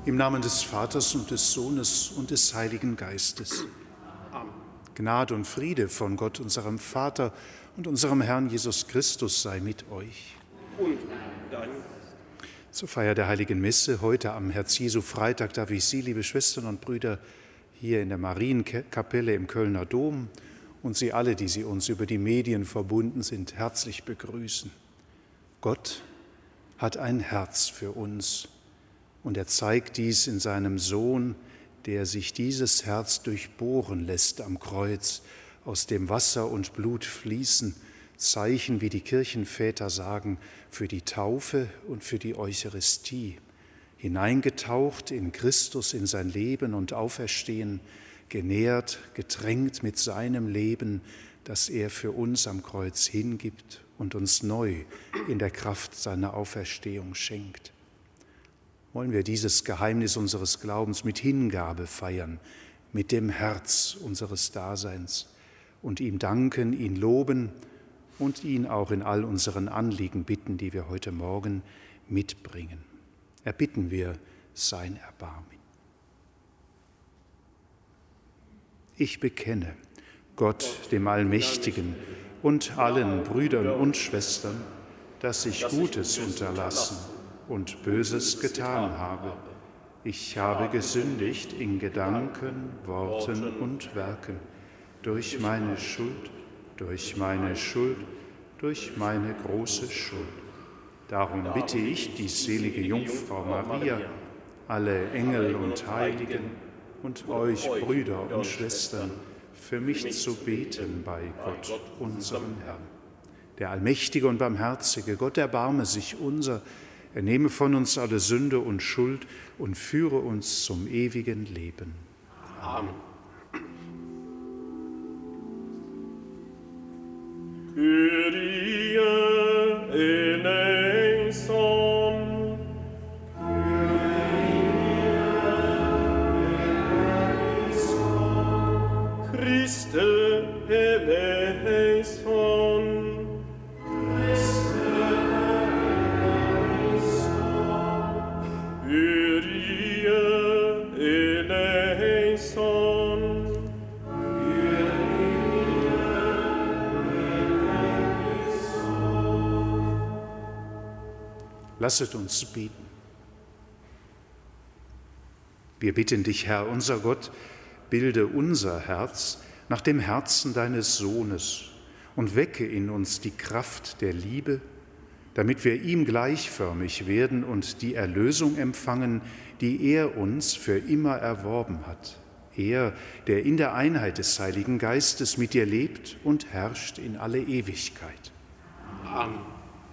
Im Namen des Vaters und des Sohnes und des Heiligen Geistes. Amen. Gnade und Friede von Gott, unserem Vater und unserem Herrn Jesus Christus sei mit euch. Und dein. Zur Feier der Heiligen Messe heute am Herz-Jesu-Freitag darf ich Sie, liebe Schwestern und Brüder, hier in der Marienkapelle im Kölner Dom und Sie alle, die Sie uns über die Medien verbunden sind, herzlich begrüßen. Gott hat ein Herz für uns. Und er zeigt dies in seinem Sohn, der sich dieses Herz durchbohren lässt am Kreuz, aus dem Wasser und Blut fließen, Zeichen, wie die Kirchenväter sagen, für die Taufe und für die Eucharistie. Hineingetaucht in Christus, in sein Leben und Auferstehen, genährt, getränkt mit seinem Leben, das er für uns am Kreuz hingibt und uns neu in der Kraft seiner Auferstehung schenkt. Wollen wir dieses Geheimnis unseres Glaubens mit Hingabe feiern, mit dem Herz unseres Daseins und ihm danken, ihn loben und ihn auch in all unseren Anliegen bitten, die wir heute Morgen mitbringen. Erbitten wir sein Erbarmen. Ich bekenne Gott, dem Allmächtigen, und allen Brüdern und Schwestern, dass ich Gutes unterlassen und Böses getan habe. Ich habe gesündigt in Gedanken, Worten und Werken, durch meine Schuld, durch meine große Schuld. Darum bitte ich die selige Jungfrau Maria, alle Engel und Heiligen und euch Brüder und Schwestern, für mich zu beten bei Gott, unserem Herrn. Der allmächtige und barmherzige Gott erbarme sich unser. Er nehme von uns alle Sünde und Schuld und führe uns zum ewigen Leben. Amen. Kyrie eleison. Christe eleison. Lasset uns beten. Wir bitten dich, Herr, unser Gott, bilde unser Herz nach dem Herzen deines Sohnes und wecke in uns die Kraft der Liebe, damit wir ihm gleichförmig werden und die Erlösung empfangen, die er uns für immer erworben hat. Er, der in der Einheit des Heiligen Geistes mit dir lebt und herrscht in alle Ewigkeit. Amen.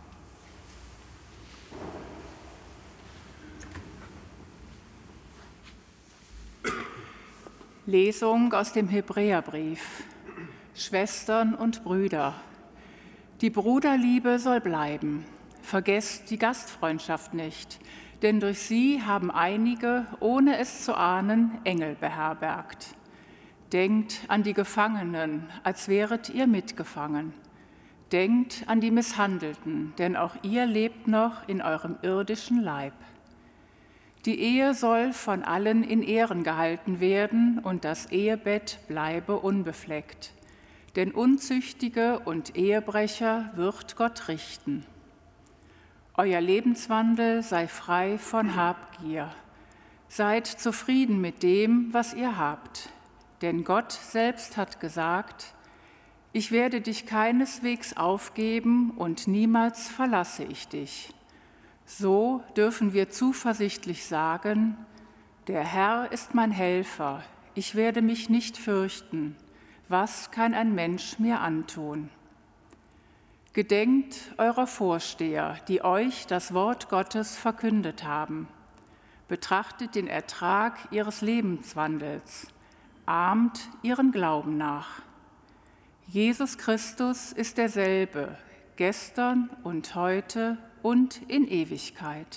Lesung aus dem Hebräerbrief. Schwestern und Brüder, die Bruderliebe soll bleiben. Vergesst die Gastfreundschaft nicht, denn durch sie haben einige, ohne es zu ahnen, Engel beherbergt. Denkt an die Gefangenen, als wäret ihr mitgefangen. Denkt an die Misshandelten, denn auch ihr lebt noch in eurem irdischen Leib. Die Ehe soll von allen in Ehren gehalten werden und das Ehebett bleibe unbefleckt. Denn Unzüchtige und Ehebrecher wird Gott richten. Euer Lebenswandel sei frei von Habgier. Seid zufrieden mit dem, was ihr habt. Denn Gott selbst hat gesagt, ich werde dich keineswegs aufgeben und niemals verlasse ich dich. So dürfen wir zuversichtlich sagen, der Herr ist mein Helfer, ich werde mich nicht fürchten, was kann ein Mensch mir antun? Gedenkt eurer Vorsteher, die euch das Wort Gottes verkündet haben. Betrachtet den Ertrag ihres Lebenswandels, ahmt ihren Glauben nach. Jesus Christus ist derselbe, gestern und heute und in Ewigkeit.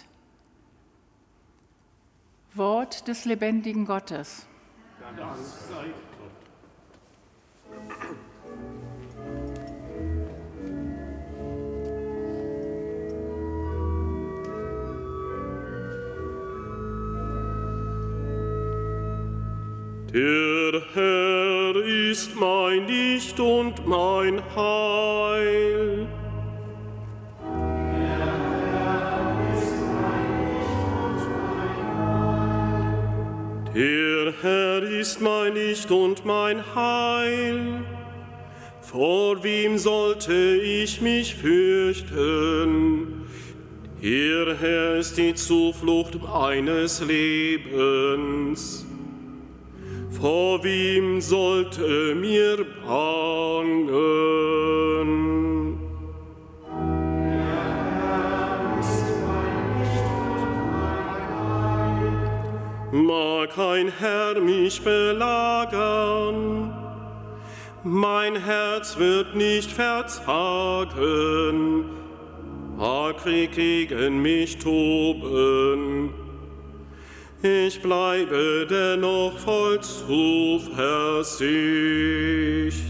Wort des lebendigen Gottes. Dank sei Gott. Der Herr ist mein Licht und mein Heil. Der Herr ist mein Licht und mein Heil. Vor wem sollte ich mich fürchten? Der Herr ist die Zuflucht meines Lebens. Vor wem sollte mir bangen? Mag ein Herr mich belagern, mein Herz wird nicht verzagen, mag Krieg gegen mich toben, ich bleibe dennoch voll Zuversicht.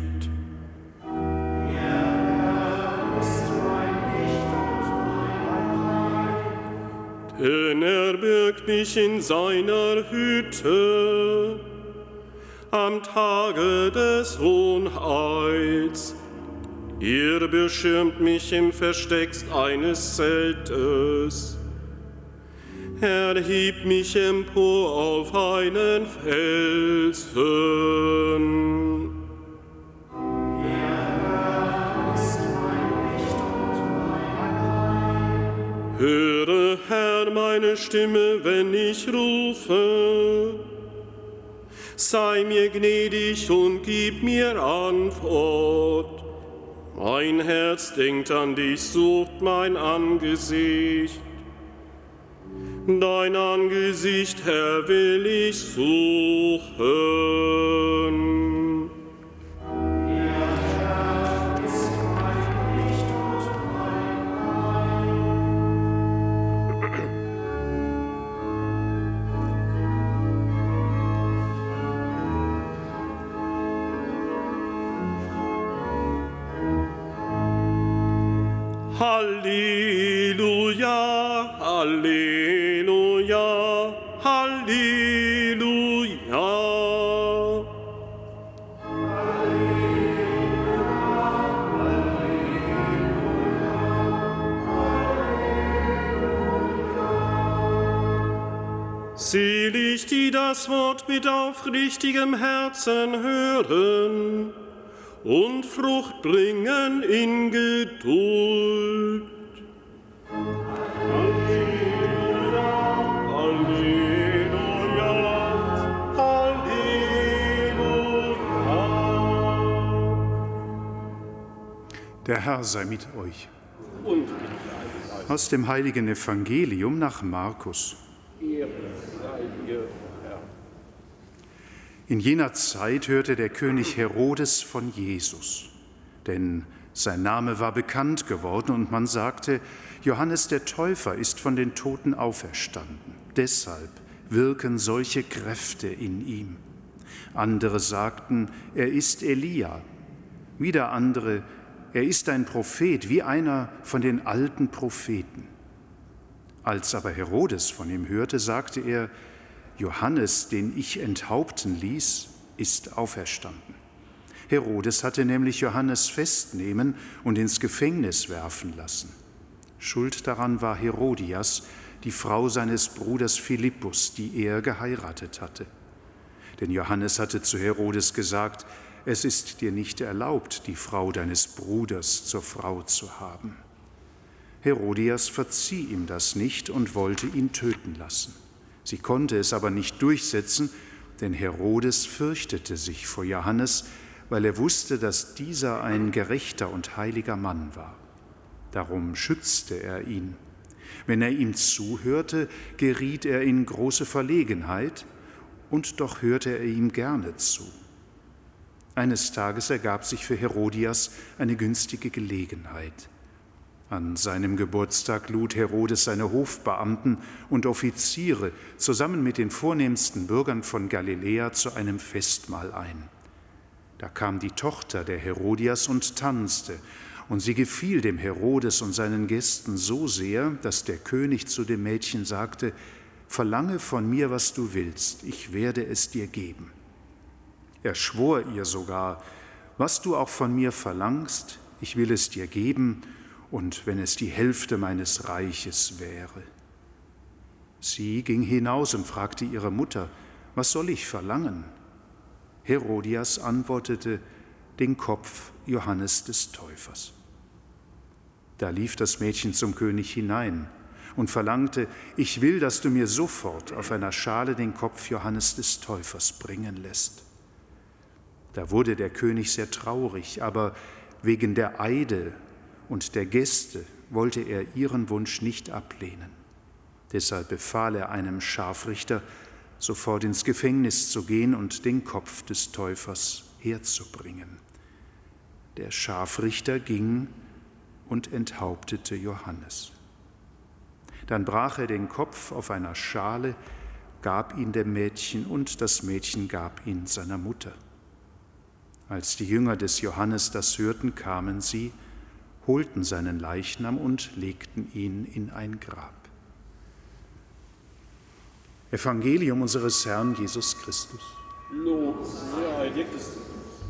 Denn er birgt mich in seiner Hütte am Tage des Unheils. Er beschirmt mich im Versteck eines Zeltes. Er hebt mich empor auf einen Felsen. Höre, Herr, meine Stimme, wenn ich rufe. Sei mir gnädig und gib mir Antwort. Mein Herz denkt an dich, sucht mein Angesicht. Dein Angesicht, Herr, will ich suchen. Halleluja, Halleluja, Halleluja. Selig, die das Wort mit aufrichtigem Herzen hören und Frucht bringen in Geduld. Halleluja, Halleluja, Halleluja. Der Herr sei mit euch. Aus dem heiligen Evangelium nach Markus. In jener Zeit hörte der König Herodes von Jesus, denn sein Name war bekannt geworden und man sagte, Johannes der Täufer ist von den Toten auferstanden. Deshalb wirken solche Kräfte in ihm. Andere sagten, er ist Elia. Wieder andere, er ist ein Prophet, wie einer von den alten Propheten. Als aber Herodes von ihm hörte, sagte er, Johannes, den ich enthaupten ließ, ist auferstanden. Herodes hatte nämlich Johannes festnehmen und ins Gefängnis werfen lassen. Schuld daran war Herodias, die Frau seines Bruders Philippus, die er geheiratet hatte. Denn Johannes hatte zu Herodes gesagt, es ist dir nicht erlaubt, die Frau deines Bruders zur Frau zu haben. Herodias verzieh ihm das nicht und wollte ihn töten lassen. Sie konnte es aber nicht durchsetzen, denn Herodes fürchtete sich vor Johannes, weil er wusste, dass dieser ein gerechter und heiliger Mann war. Darum schützte er ihn. Wenn er ihm zuhörte, geriet er in große Verlegenheit, und doch hörte er ihm gerne zu. Eines Tages ergab sich für Herodias eine günstige Gelegenheit. An seinem Geburtstag lud Herodes seine Hofbeamten und Offiziere zusammen mit den vornehmsten Bürgern von Galiläa zu einem Festmahl ein. Da kam die Tochter der Herodias und tanzte, und sie gefiel dem Herodes und seinen Gästen so sehr, dass der König zu dem Mädchen sagte, »Verlange von mir, was du willst, ich werde es dir geben.« Er schwor ihr sogar: Was du auch von mir verlangst, ich will es dir geben, und wenn es die Hälfte meines Reiches wäre. Sie ging hinaus und fragte ihre Mutter: Was soll ich verlangen? Herodias antwortete: Den Kopf Johannes des Täufers. Da lief das Mädchen zum König hinein und verlangte: Ich will, dass du mir sofort auf einer Schale den Kopf Johannes des Täufers bringen lässt. Da wurde der König sehr traurig, aber wegen der Eide und der Gäste wollte er ihren Wunsch nicht ablehnen. Deshalb befahl er einem Scharfrichter, sofort ins Gefängnis zu gehen und den Kopf des Täufers herzubringen. Der Scharfrichter ging und enthauptete Johannes. Dann brach er den Kopf auf einer Schale, gab ihn dem Mädchen, und das Mädchen gab ihn seiner Mutter. Als die Jünger des Johannes das hörten, kamen sie, holten seinen Leichnam und legten ihn in ein Grab. Evangelium unseres Herrn Jesus Christus. Lob sei dir, Christus.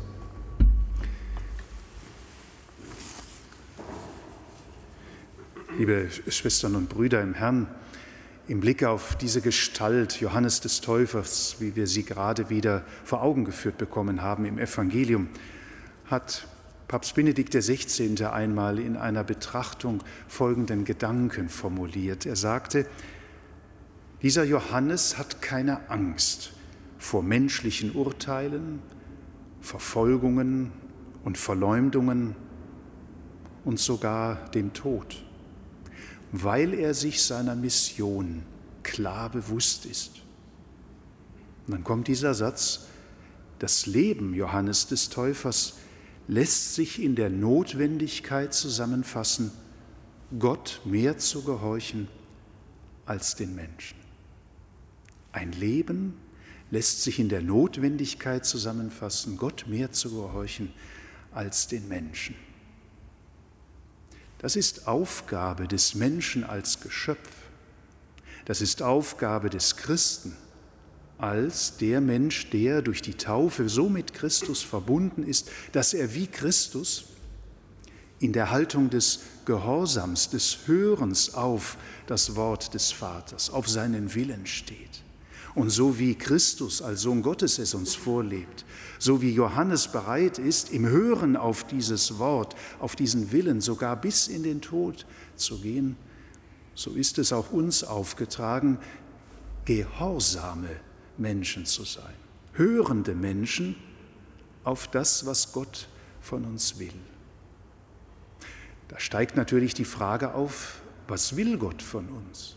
Liebe Schwestern und Brüder im Herrn, im Blick auf diese Gestalt Johannes des Täufers, wie wir sie gerade wieder vor Augen geführt bekommen haben im Evangelium, hat Papst Benedikt XVI. Einmal in einer Betrachtung folgenden Gedanken formuliert. Er sagte: Dieser Johannes hat keine Angst vor menschlichen Urteilen, Verfolgungen und Verleumdungen und sogar dem Tod, weil er sich seiner Mission klar bewusst ist. Und dann kommt dieser Satz: Das Leben Johannes des Täufers lässt sich in der Notwendigkeit zusammenfassen, Gott mehr zu gehorchen als den Menschen. Ein Leben lässt sich in der Notwendigkeit zusammenfassen, Gott mehr zu gehorchen als den Menschen. Das ist Aufgabe des Menschen als Geschöpf. Das ist Aufgabe des Christen als der Mensch, der durch die Taufe so mit Christus verbunden ist, dass er wie Christus in der Haltung des Gehorsams, des Hörens auf das Wort des Vaters, auf seinen Willen steht. Und so wie Christus als Sohn Gottes es uns vorlebt, so wie Johannes bereit ist, im Hören auf dieses Wort, auf diesen Willen sogar bis in den Tod zu gehen, so ist es auch uns aufgetragen, gehorsame Menschen zu sein, hörende Menschen auf das, was Gott von uns will. Da steigt natürlich die Frage auf: Was will Gott von uns?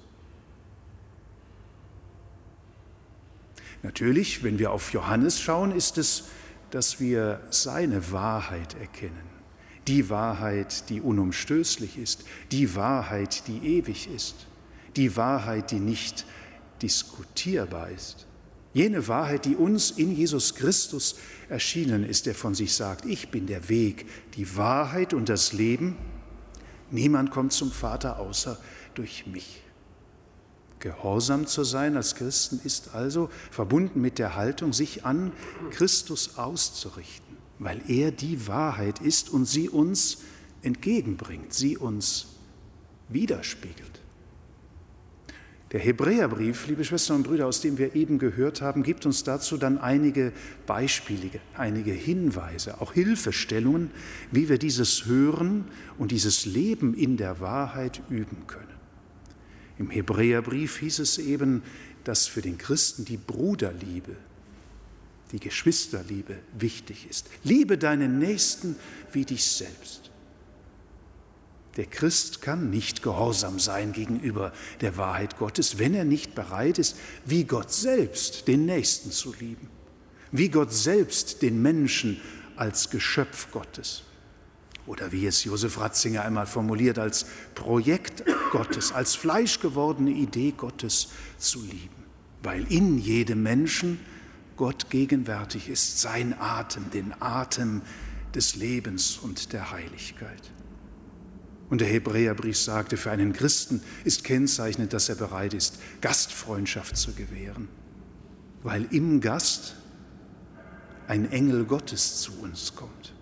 Natürlich, wenn wir auf Johannes schauen, ist es, dass wir seine Wahrheit erkennen. Die Wahrheit, die unumstößlich ist, die Wahrheit, die ewig ist, die Wahrheit, die nicht diskutierbar ist. Jene Wahrheit, die uns in Jesus Christus erschienen ist, der von sich sagt: Ich bin der Weg, die Wahrheit und das Leben. Niemand kommt zum Vater außer durch mich. Gehorsam zu sein als Christen ist also verbunden mit der Haltung, sich an Christus auszurichten, weil er die Wahrheit ist und sie uns entgegenbringt, sie uns widerspiegelt. Der Hebräerbrief, liebe Schwestern und Brüder, aus dem wir eben gehört haben, gibt uns dazu dann einige Beispiele, einige Hinweise, auch Hilfestellungen, wie wir dieses Hören und dieses Leben in der Wahrheit üben können. Im Hebräerbrief hieß es eben, dass für den Christen die Bruderliebe, die Geschwisterliebe wichtig ist. Liebe deinen Nächsten wie dich selbst. Der Christ kann nicht gehorsam sein gegenüber der Wahrheit Gottes, wenn er nicht bereit ist, wie Gott selbst den Nächsten zu lieben, wie Gott selbst den Menschen als Geschöpf Gottes. Oder wie es Josef Ratzinger einmal formuliert, als Projekt Gottes, als fleischgewordene Idee Gottes zu lieben, weil in jedem Menschen Gott gegenwärtig ist, sein Atem, den Atem des Lebens und der Heiligkeit. Und der Hebräerbrief sagte, für einen Christen ist kennzeichnend, dass er bereit ist, Gastfreundschaft zu gewähren, weil im Gast ein Engel Gottes zu uns kommt.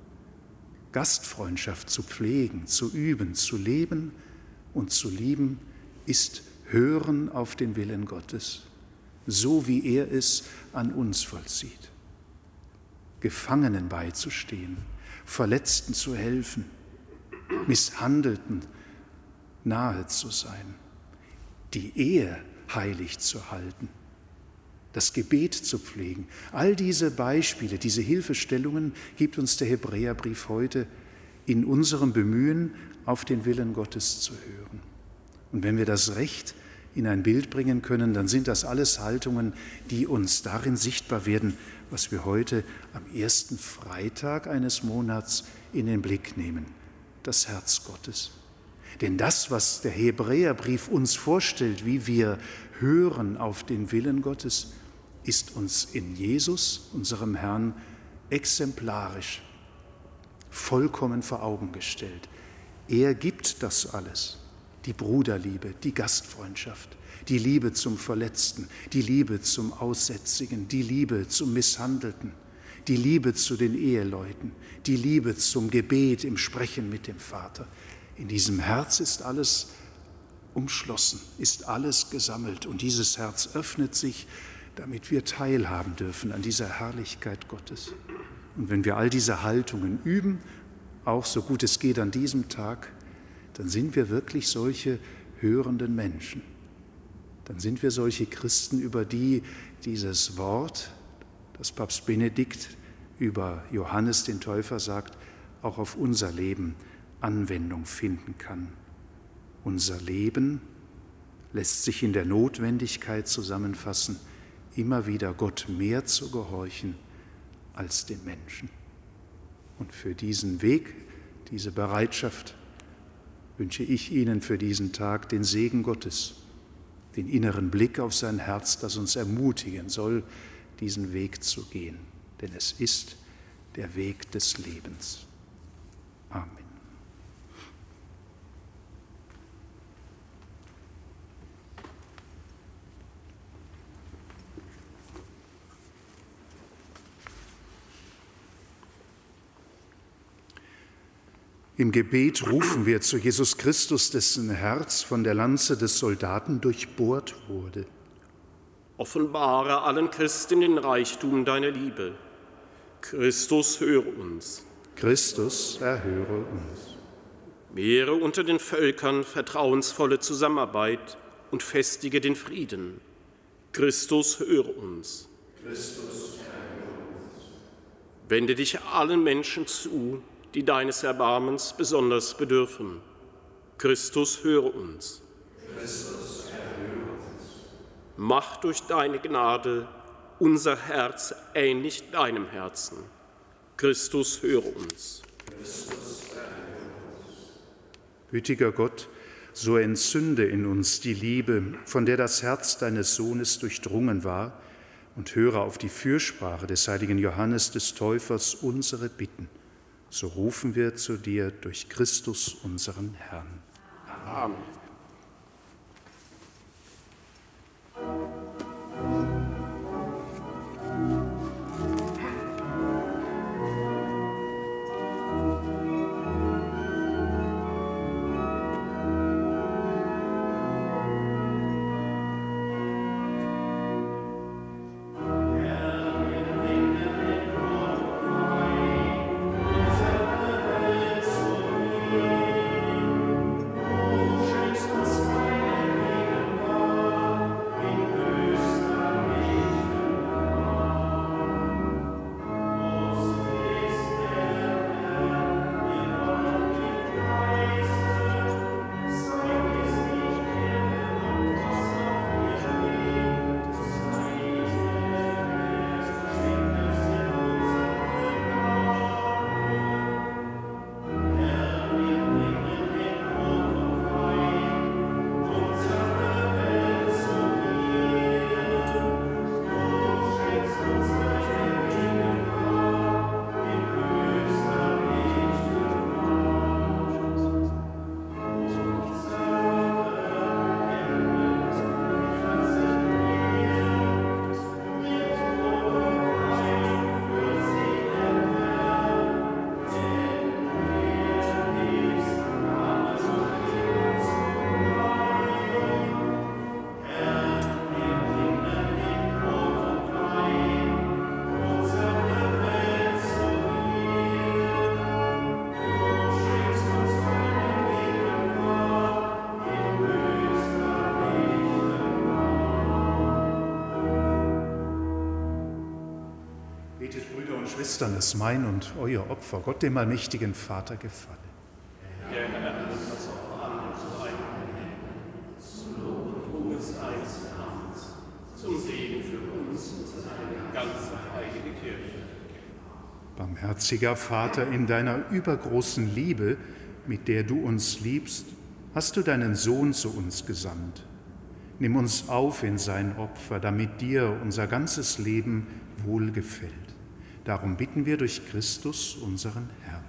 Gastfreundschaft zu pflegen, zu üben, zu leben und zu lieben, ist Hören auf den Willen Gottes, so wie er es an uns vollzieht. Gefangenen beizustehen, Verletzten zu helfen, Misshandelten nahe zu sein, die Ehe heilig zu halten, das Gebet zu pflegen. All diese Beispiele, diese Hilfestellungen gibt uns der Hebräerbrief heute in unserem Bemühen, auf den Willen Gottes zu hören. Und wenn wir das recht in ein Bild bringen können, dann sind das alles Haltungen, die uns darin sichtbar werden, was wir heute am ersten Freitag eines Monats in den Blick nehmen, das Herz Gottes. Denn das, was der Hebräerbrief uns vorstellt, wie wir hören auf den Willen Gottes, ist uns in Jesus, unserem Herrn, exemplarisch, vollkommen vor Augen gestellt. Er gibt das alles, die Bruderliebe, die Gastfreundschaft, die Liebe zum Verletzten, die Liebe zum Aussätzigen, die Liebe zum Misshandelten, die Liebe zu den Eheleuten, die Liebe zum Gebet im Sprechen mit dem Vater. In diesem Herz ist alles umschlossen, ist alles gesammelt und dieses Herz öffnet sich, damit wir teilhaben dürfen an dieser Herrlichkeit Gottes. Und wenn wir all diese Haltungen üben, auch so gut es geht an diesem Tag, dann sind wir wirklich solche hörenden Menschen. Dann sind wir solche Christen, über die dieses Wort, das Papst Benedikt über Johannes den Täufer sagt, auch auf unser Leben Anwendung finden kann. Unser Leben lässt sich in der Notwendigkeit zusammenfassen, immer wieder Gott mehr zu gehorchen als den Menschen. Und für diesen Weg, diese Bereitschaft wünsche ich Ihnen für diesen Tag den Segen Gottes, den inneren Blick auf sein Herz, das uns ermutigen soll, diesen Weg zu gehen. Denn es ist der Weg des Lebens. Amen. Im Gebet rufen wir zu Jesus Christus, dessen Herz von der Lanze des Soldaten durchbohrt wurde. Offenbare allen Christen den Reichtum deiner Liebe. Christus, höre uns. Christus, erhöre uns. Mehre unter den Völkern vertrauensvolle Zusammenarbeit und festige den Frieden. Christus, höre uns. Christus, erhöre uns. Wende dich allen Menschen zu, die deines Erbarmens besonders bedürfen. Christus, höre uns. Christus, erhöre uns. Mach durch deine Gnade unser Herz ähnlich deinem Herzen. Christus, höre uns. Christus, erhöre uns. Gütiger Gott, so entzünde in uns die Liebe, von der das Herz deines Sohnes durchdrungen war, und höre auf die Fürsprache des heiligen Johannes des Täufers unsere Bitten. So rufen wir zu dir durch Christus, unseren Herrn. Amen. Schönst und Schwestern, es mein und euer Opfer Gott, dem allmächtigen Vater, gefalle. Der Herr nimmt das Opfer an zu einem zu Lob und Ruhm des eines Namens, zum Segen für uns und seine ganze heilige Kirche. Barmherziger Vater, in deiner übergroßen Liebe, mit der du uns liebst, hast du deinen Sohn zu uns gesandt. Nimm uns auf in sein Opfer, damit dir unser ganzes Leben wohlgefällt. Darum bitten wir durch Christus, unseren Herrn.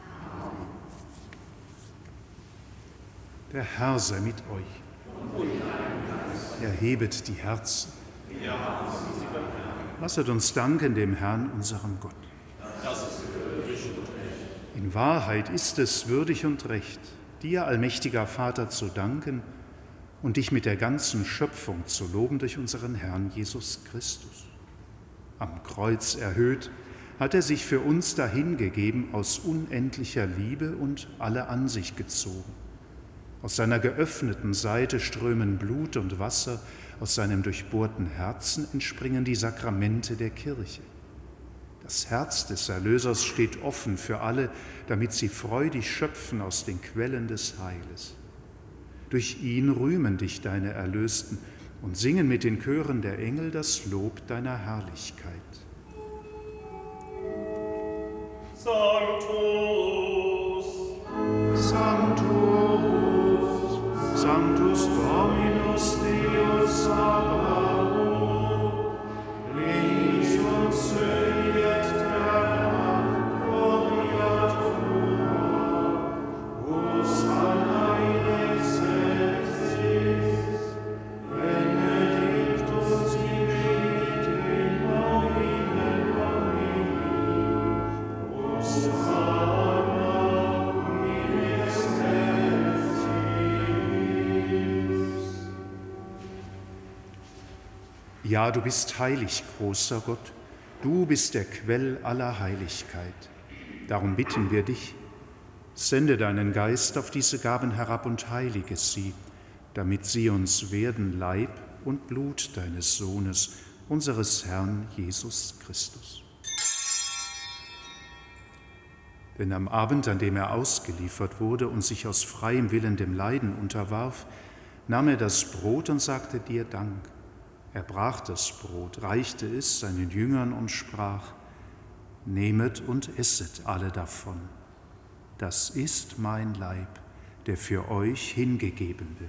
Der Herr sei mit euch. Erhebet die Herzen. Lasset uns danken dem Herrn, unserem Gott. In Wahrheit ist es würdig und recht, dir, allmächtiger Vater, zu danken und dich mit der ganzen Schöpfung zu loben durch unseren Herrn Jesus Christus. Am Kreuz erhöht hat er sich für uns dahingegeben, aus unendlicher Liebe und alle an sich gezogen. Aus seiner geöffneten Seite strömen Blut und Wasser, aus seinem durchbohrten Herzen entspringen die Sakramente der Kirche. Das Herz des Erlösers steht offen für alle, damit sie freudig schöpfen aus den Quellen des Heiles. Durch ihn rühmen dich deine Erlösten und singen mit den Chören der Engel das Lob deiner Herrlichkeit. Sanctus, Sanctus, Sanctus Dominus Deus Sabaoth, lenis und söliet terra gloria tua, Hosanna in excelsis, benedictus in nomine Domini, Hosanna in excelsis. Ja, du bist heilig, großer Gott, du bist der Quell aller Heiligkeit. Darum bitten wir dich, sende deinen Geist auf diese Gaben herab und heilige sie, damit sie uns werden Leib und Blut deines Sohnes, unseres Herrn Jesus Christus. Denn am Abend, an dem er ausgeliefert wurde und sich aus freiem Willen dem Leiden unterwarf, nahm er das Brot und sagte dir Dank. Er brach das Brot, reichte es seinen Jüngern und sprach: Nehmet und esset alle davon. Das ist mein Leib, der für euch hingegeben wird.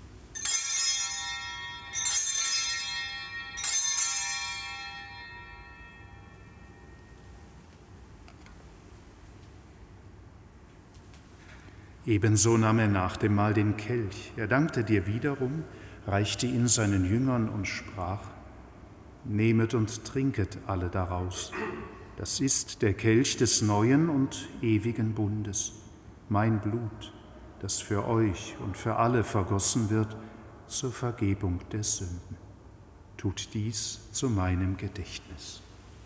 Ebenso nahm er nach dem Mahl den Kelch. Er dankte dir wiederum, reichte ihn seinen Jüngern und sprach: Nehmet und trinket alle daraus. Das ist der Kelch des neuen und ewigen Bundes, mein Blut, das für euch und für alle vergossen wird zur Vergebung der Sünden. Tut dies zu meinem Gedächtnis.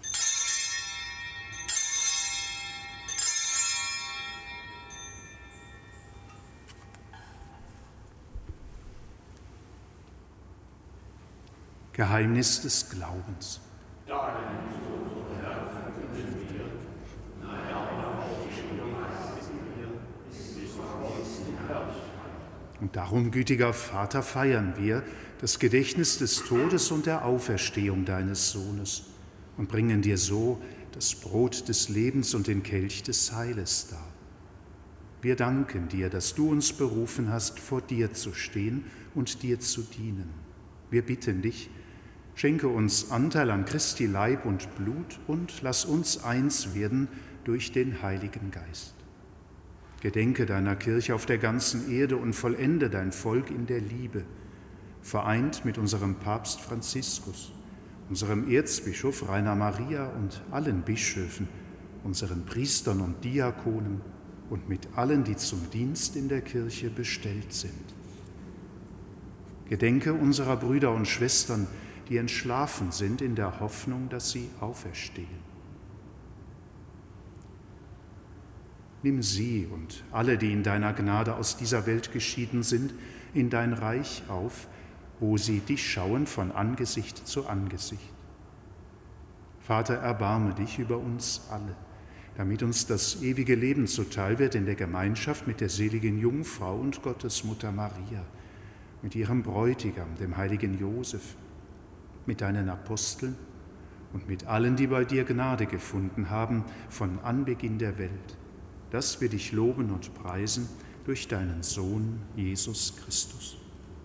Geheimnis des Glaubens. Und darum, gütiger Vater, feiern wir das Gedächtnis des Todes und der Auferstehung deines Sohnes und bringen dir so das Brot des Lebens und den Kelch des Heiles dar. Wir danken dir, dass du uns berufen hast, vor dir zu stehen und dir zu dienen. Wir bitten dich, schenke uns Anteil an Christi Leib und Blut und lass uns eins werden durch den Heiligen Geist. Gedenke deiner Kirche auf der ganzen Erde und vollende dein Volk in der Liebe, vereint mit unserem Papst Franziskus, unserem Erzbischof Rainer Maria und allen Bischöfen, unseren Priestern und Diakonen und mit allen, die zum Dienst in der Kirche bestellt sind. Gedenke unserer Brüder und Schwestern, die entschlafen sind in der Hoffnung, dass sie auferstehen. Nimm sie und alle, die in deiner Gnade aus dieser Welt geschieden sind, in dein Reich auf, wo sie dich schauen von Angesicht zu Angesicht. Vater, erbarme dich über uns alle, damit uns das ewige Leben zuteil wird in der Gemeinschaft mit der seligen Jungfrau und Gottesmutter Maria, mit ihrem Bräutigam, dem heiligen Josef, mit deinen Aposteln und mit allen, die bei dir Gnade gefunden haben von Anbeginn der Welt, dass wir dich loben und preisen durch deinen Sohn Jesus Christus.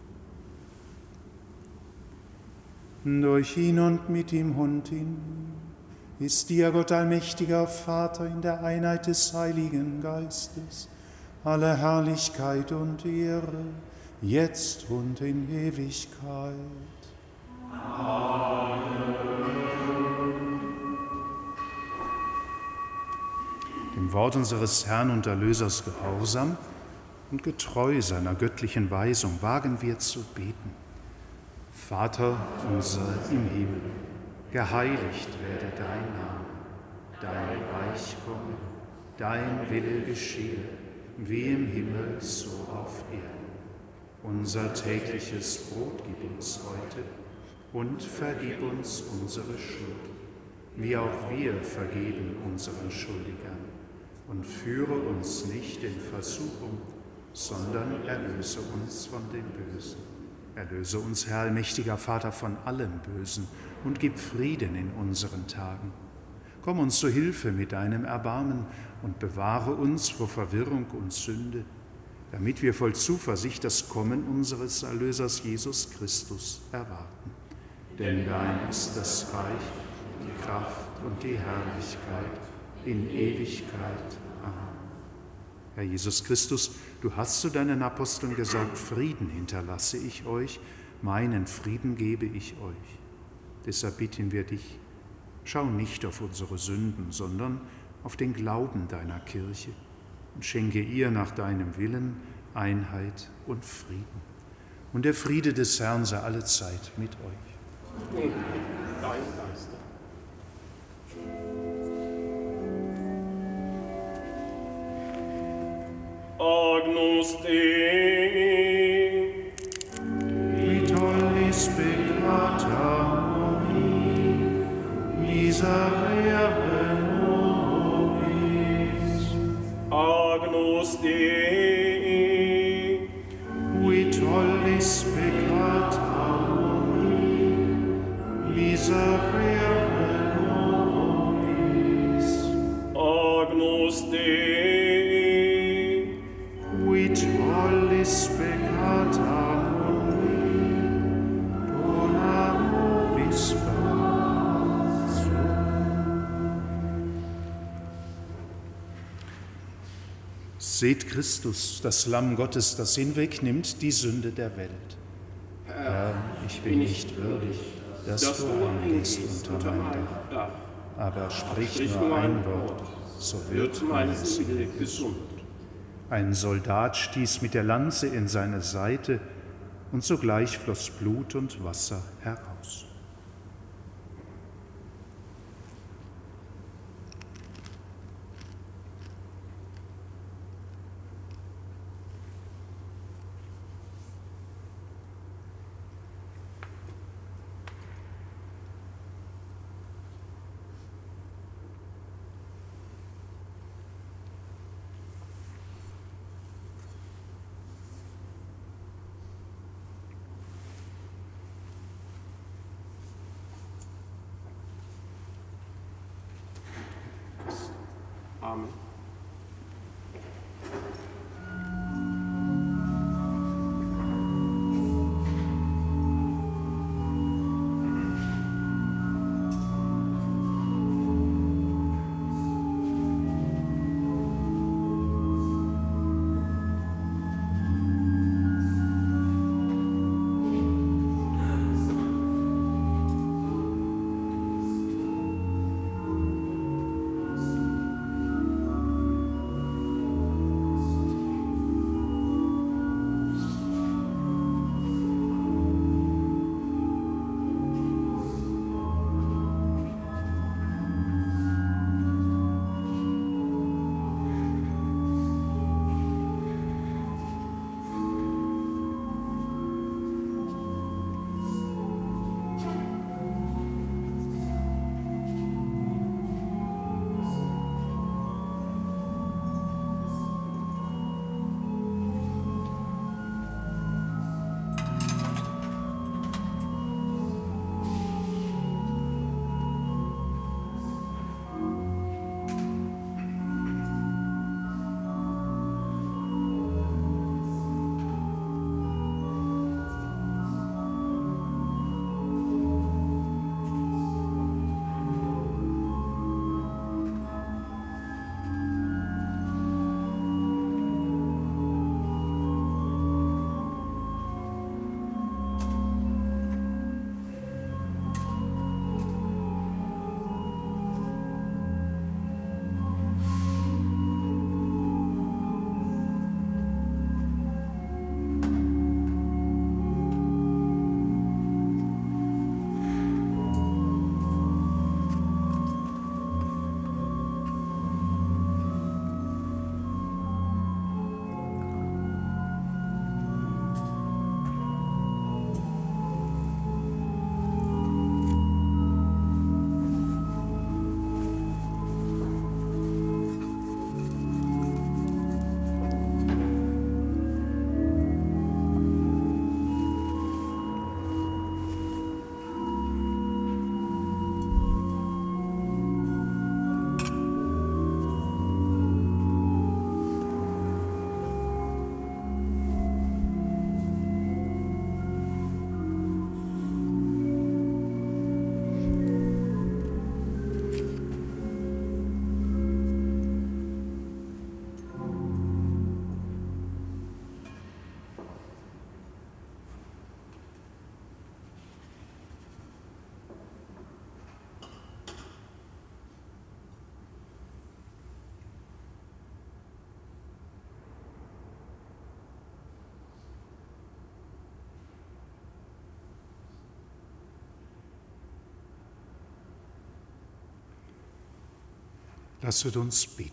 Durch ihn und mit ihm und in ist dir, Gott allmächtiger Vater, in der Einheit des Heiligen Geistes, alle Herrlichkeit und Ehre, jetzt und in Ewigkeit. Amen. Dem Wort unseres Herrn und Erlösers gehorsam und getreu seiner göttlichen Weisung wagen wir zu beten. Vater unser im Himmel, geheiligt werde dein Name, dein Reich komme, dein Wille geschehe, wie im Himmel so auf Erden. Unser tägliches Brot gib uns heute und vergib uns unsere Schuld, wie auch wir vergeben unseren Schuldigern. Und führe uns nicht in Versuchung, sondern erlöse uns von dem Bösen. Erlöse uns, Herr allmächtiger Vater, von allem Bösen und gib Frieden in unseren Tagen. Komm uns zu Hilfe mit deinem Erbarmen und bewahre uns vor Verwirrung und Sünde, damit wir voll Zuversicht das Kommen unseres Erlösers Jesus Christus erwarten. Denn dein ist das Reich, die Kraft und die Herrlichkeit in Ewigkeit. Amen. Herr Jesus Christus, du hast zu deinen Aposteln gesagt, Frieden hinterlasse ich euch, meinen Frieden gebe ich euch. Deshalb bitten wir dich, schau nicht auf unsere Sünden, sondern auf den Glauben deiner Kirche und schenke ihr nach deinem Willen Einheit und Frieden. Und der Friede des Herrn sei allezeit mit euch. Und dein Geist. Agnus Dei, qui tollis peccata moni, miserere nobis. Agnus Dei, Qui tollis peccata moni, miserere nobis. Agnus Dei, Qui tollis peccata moni, dona nobis pacem. Seht Christus, das Lamm Gottes, das hinwegnimmt die Sünde der Welt. Herr, ich bin nicht würdig, dass du eingehst unter mein Dach. Aber sprich nur ein Wort, so wird meine Seele gesund. Ein Soldat stieß mit der Lanze in seine Seite, und sogleich floss Blut und Wasser heraus. Amen. Lasset uns beten.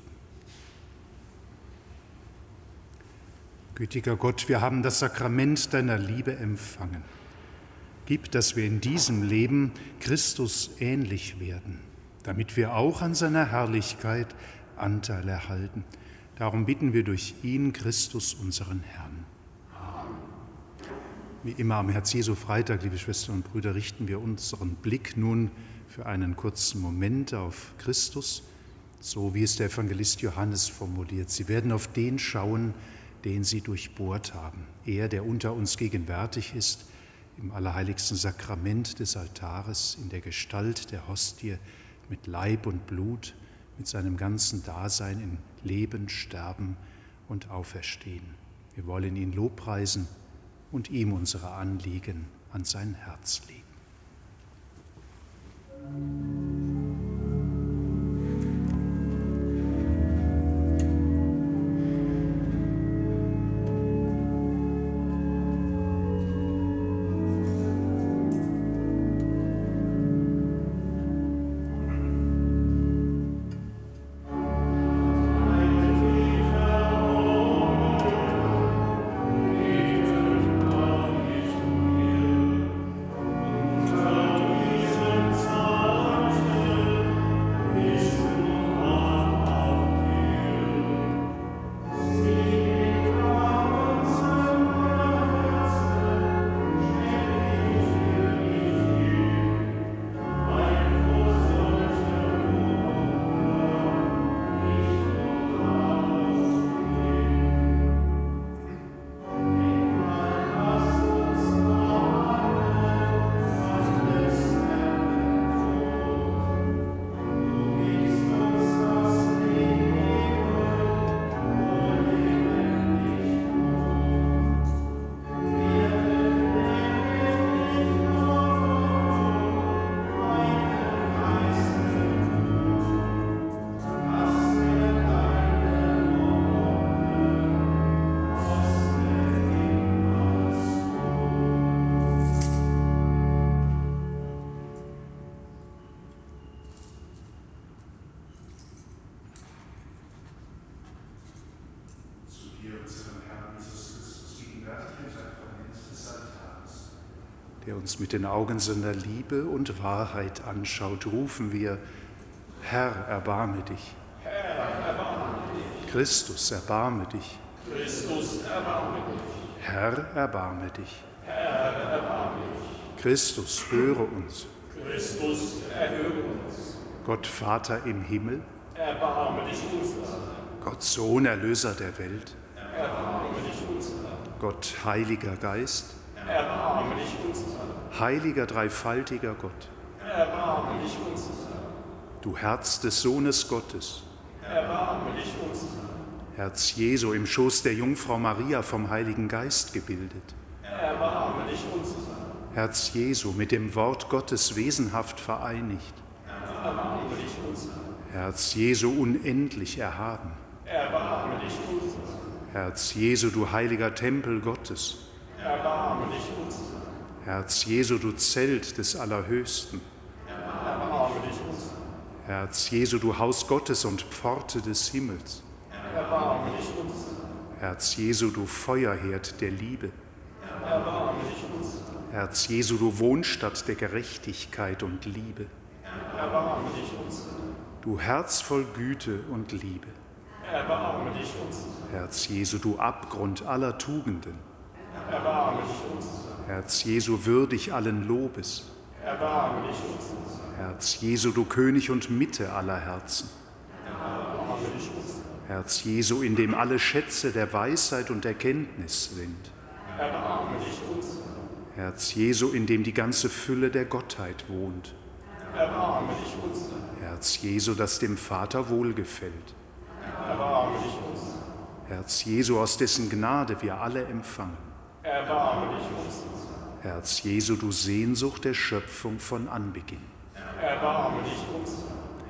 Gütiger Gott, wir haben das Sakrament deiner Liebe empfangen. Gib, dass wir in diesem Leben Christus ähnlich werden, damit wir auch an seiner Herrlichkeit Anteil erhalten. Darum bitten wir durch ihn, Christus, unseren Herrn. Amen. Wie immer am Herz-Jesu-Freitag, liebe Schwestern und Brüder, richten wir unseren Blick nun für einen kurzen Moment auf Christus, so wie es der Evangelist Johannes formuliert. Sie werden auf den schauen, den sie durchbohrt haben. Er, der unter uns gegenwärtig ist, im allerheiligsten Sakrament des Altares, in der Gestalt der Hostie, mit Leib und Blut, mit seinem ganzen Dasein in Leben, Sterben und Auferstehen. Wir wollen ihn lobpreisen und ihm unsere Anliegen an sein Herz legen. Der uns mit den Augen seiner Liebe und Wahrheit anschaut, rufen wir: Herr, erbarme dich. Herr, erbarme dich. Christus, erbarme dich. Christus, erbarme dich. Herr, erbarme dich. Herr, erbarme dich. Christus, höre uns. Christus, erhöre uns. Gott Vater im Himmel, erbarme dich unser. Gott Sohn, Erlöser der Welt, erbarme dich unser. Gott Heiliger Geist, erbarme dich unser. Heiliger dreifaltiger Gott, erbarme dich unser. Du Herz des Sohnes Gottes, erbarme dich unser. Herz Jesu im Schoß der Jungfrau Maria vom Heiligen Geist gebildet, erbarme dich unser. Herz Jesu mit dem Wort Gottes wesenhaft vereinigt, erbarme dich unser. Herz Jesu unendlich erhaben, erbarme dich unser. Herz Jesu, du heiliger Tempel Gottes, erbarme dich unser. Herz Jesu, du Zelt des Allerhöchsten, erbarme dich unser. Herz Jesu, du Haus Gottes und Pforte des Himmels, erbarme dich unser. Herz Jesu, du Feuerherd der Liebe, erbarme dich unser. Herz Jesu, du Wohnstatt der Gerechtigkeit und Liebe, erbarme dich unser. Du Herz voll Güte und Liebe, erbarme dich unser. Herz Jesu, du Abgrund aller Tugenden, erbarme dich unser. Herz Jesu, würdig allen Lobes, erbarme dich unser. Herz Jesu, du König und Mitte aller Herzen, erbarme dich unser. Herz Jesu, in dem alle Schätze der Weisheit und Erkenntnis sind, erbarme dich unser. Herz Jesu, in dem die ganze Fülle der Gottheit wohnt, erbarme dich unser. Herz Jesu, das dem Vater wohlgefällt, erbarme dich unser. Herz Jesu, aus dessen Gnade wir alle empfangen, erbarme dich unser. Herz Jesu, du Sehnsucht der Schöpfung von Anbeginn, erbarme dich unser.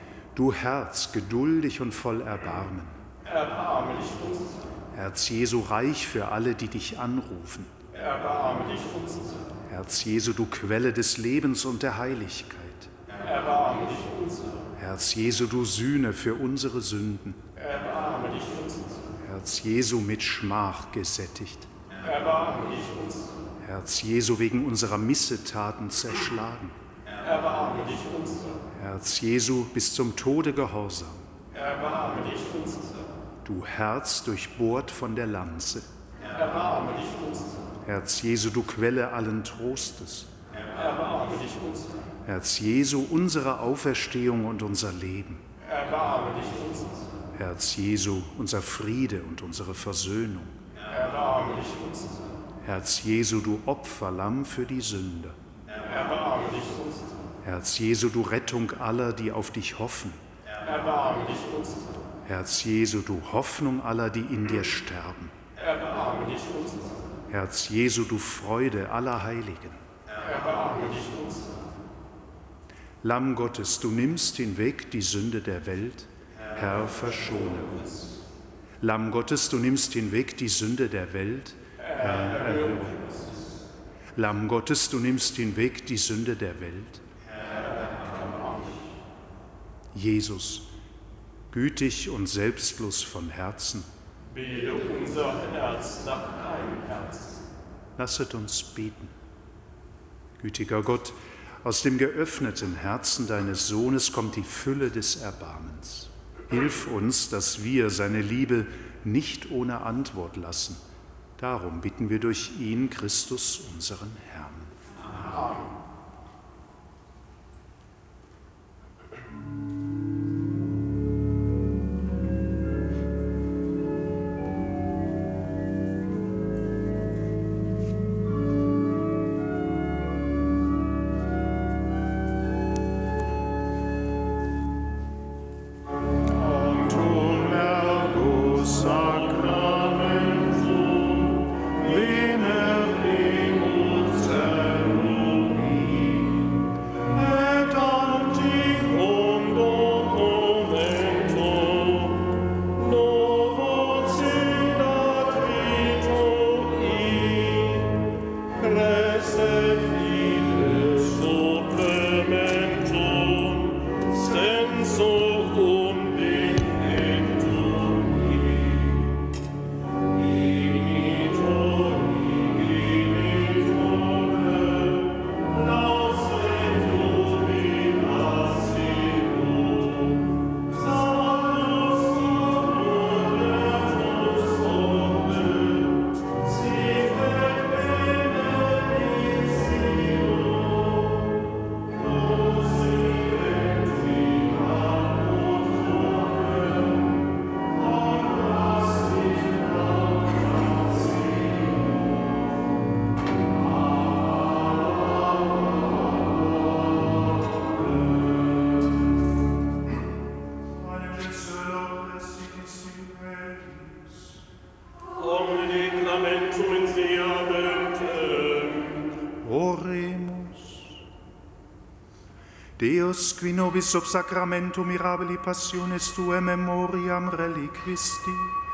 Du Herz, geduldig und voll Erbarmen, erbarme dich unser. Herz Jesu, reich für alle, die dich anrufen, erbarme dich unser. Herz Jesu, du Quelle des Lebens und der Heiligkeit, erbarme dich unser. Herz Jesu, du Sühne für unsere Sünden. Erbarme dich unser. Herz Jesu, mit Schmach gesättigt. Erbarme dich unser. Herz Jesu, wegen unserer Missetaten zerschlagen. Erbarme dich unser. Herz Jesu, bis zum Tode gehorsam. Erbarme dich unser. Du Herz, durchbohrt von der Lanze. Erbarme dich unser. Herz Jesu, du Quelle allen Trostes. Erbarme dich unser. Herz Jesu, unsere Auferstehung und unser Leben. Erbarme dich unser. Herz Jesu, unser Friede und unsere Versöhnung. Erbarme dich unser. Herz Jesu, du Opferlamm für die Sünder. Erbarme dich unser. Herz Jesu, du Rettung aller, die auf dich hoffen. Erbarme dich unser. Herz Jesu, du Hoffnung aller, die in dir sterben. Erbarme dich unser. Herz Jesu, du Freude aller Heiligen. Erbarme dich unser. Lamm Gottes, du nimmst hinweg die Sünde der Welt. Herr, verschone uns. Lamm Gottes, du nimmst hinweg die Sünde der Welt. Herr, erhöre uns. Lamm Gottes, du nimmst hinweg die Sünde der Welt. Jesus, gütig und selbstlos von Herzen, Bilde unser Herz nach deinem Herz. lasset uns beten. Gütiger Gott, aus dem geöffneten Herzen deines Sohnes kommt die Fülle des Erbarmens. Hilf uns, dass wir seine Liebe nicht ohne Antwort lassen. Darum bitten wir durch ihn, Christus, unseren Herrn. Amen. Deus, qui nobis sub sacramento mirabili passiones tuae memoriam reliquisti,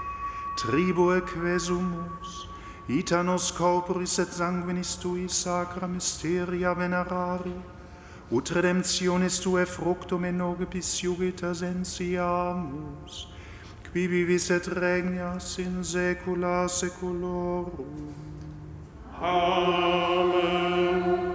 tribue quesumus, ita nos corporis et sanguinis tui sacra mysteria venerari, ut redemptionis tuae fructum in nobis iugita sensiamus, qui vivis et regnas in saecula saeculorum. Amen.